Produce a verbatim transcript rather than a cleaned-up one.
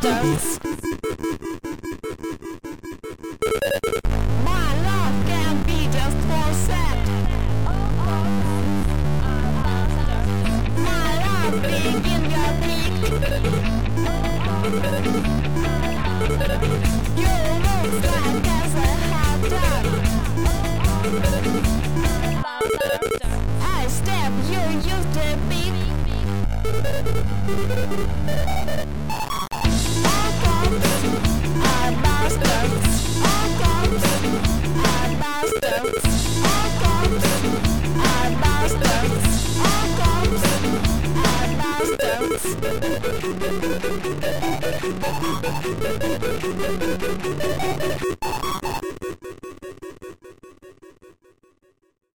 bastards. My love can be just for set. My love being in your peak. You look like as a hot dog. I step, you used to beat.